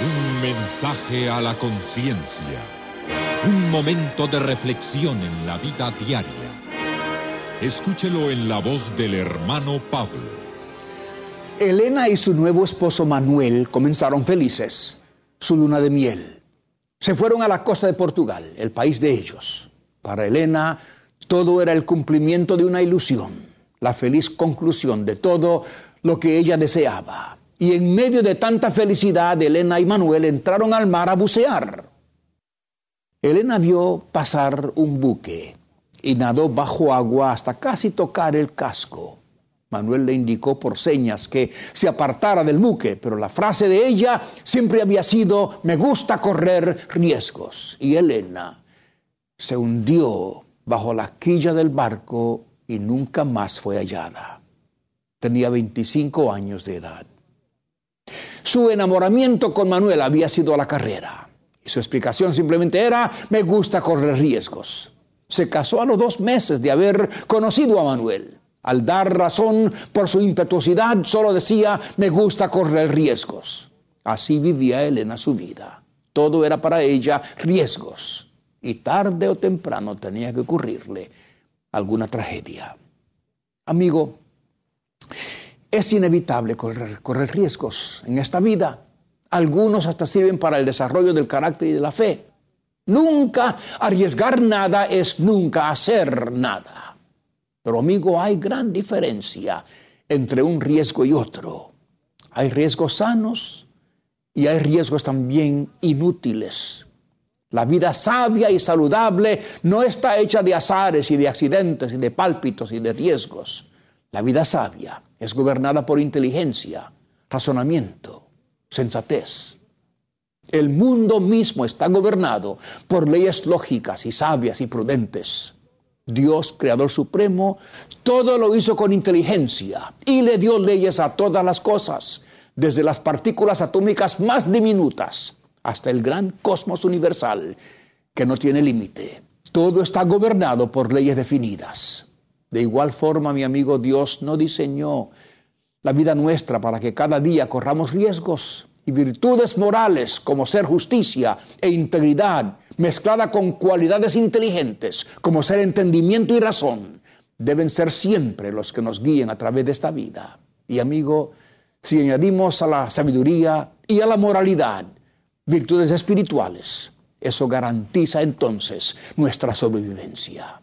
Un mensaje a la conciencia. Un momento de reflexión en la vida diaria. Escúchelo en la voz del hermano Pablo. Elena y su nuevo esposo Manuel comenzaron felices su luna de miel. Se fueron a la costa de Portugal, el país de ellos. Para Elena, todo era el cumplimiento de una ilusión, la feliz conclusión de todo lo que ella deseaba. Y en medio de tanta felicidad, Elena y Manuel entraron al mar a bucear. Elena vio pasar un buque y nadó bajo agua hasta casi tocar el casco. Manuel le indicó por señas que se apartara del buque, pero la frase de ella siempre había sido: me gusta correr riesgos. Y Elena se hundió bajo la quilla del barco y nunca más fue hallada. Tenía 25 años de edad. Su enamoramiento con Manuel había sido a la carrera. Y su explicación simplemente era: me gusta correr riesgos. Se casó a los 2 meses de haber conocido a Manuel. Al dar razón por su impetuosidad, solo decía: me gusta correr riesgos. Así vivía Elena su vida. Todo era para ella riesgos. Y tarde o temprano tenía que ocurrirle alguna tragedia. Amigo, es inevitable correr riesgos en esta vida. Algunos hasta sirven para el desarrollo del carácter y de la fe. Nunca arriesgar nada es nunca hacer nada. Pero amigo, hay gran diferencia entre un riesgo y otro. Hay riesgos sanos y hay riesgos también inútiles. La vida sabia y saludable no está hecha de azares y de accidentes y de pálpitos y de riesgos. La vida sabia es gobernada por inteligencia, razonamiento, sensatez. El mundo mismo está gobernado por leyes lógicas y sabias y prudentes. Dios, Creador Supremo, todo lo hizo con inteligencia y le dio leyes a todas las cosas, desde las partículas atómicas más diminutas hasta el gran cosmos universal que no tiene límite. Todo está gobernado por leyes definidas. De igual forma, mi amigo, Dios no diseñó la vida nuestra para que cada día corramos riesgos, y virtudes morales como ser justicia e integridad, mezclada con cualidades inteligentes como ser entendimiento y razón, deben ser siempre los que nos guíen a través de esta vida. Y amigo, si añadimos a la sabiduría y a la moralidad virtudes espirituales, eso garantiza entonces nuestra sobrevivencia.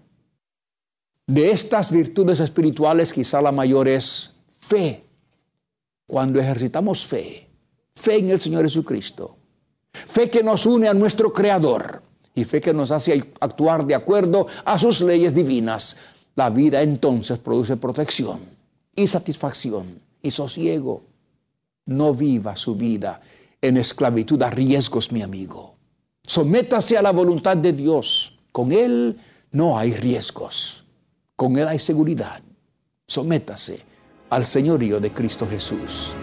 De estas virtudes espirituales, quizá la mayor es fe. Cuando ejercitamos fe en el Señor Jesucristo, fe que nos une a nuestro Creador y fe que nos hace actuar de acuerdo a sus leyes divinas, la vida entonces produce protección y satisfacción y sosiego. No viva su vida en esclavitud a riesgos, mi amigo. Sométase a la voluntad de Dios. Con Él no hay riesgos. Con Él hay seguridad. Sométase al señorío de Cristo Jesús.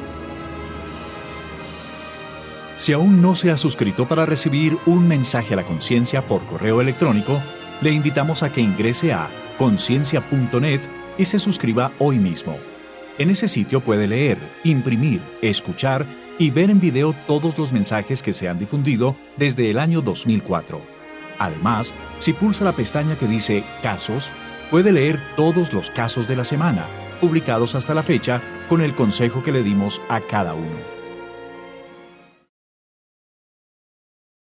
Si aún no se ha suscrito para recibir un mensaje a la conciencia por correo electrónico, le invitamos a que ingrese a conciencia.net y se suscriba hoy mismo. En ese sitio puede leer, imprimir, escuchar y ver en video todos los mensajes que se han difundido desde el año 2004. Además, si pulsa la pestaña que dice Casos, puede leer todos los casos de la semana, publicados hasta la fecha, con el consejo que le dimos a cada uno.